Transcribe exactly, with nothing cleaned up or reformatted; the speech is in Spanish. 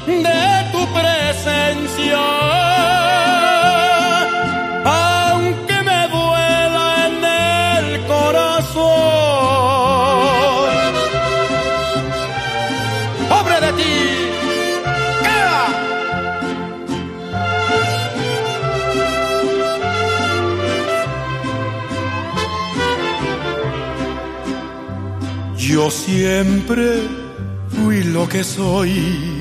de tu presencia, aunque me duela en el corazón. Pobre de ti, queda. Yo siempre fui lo que soy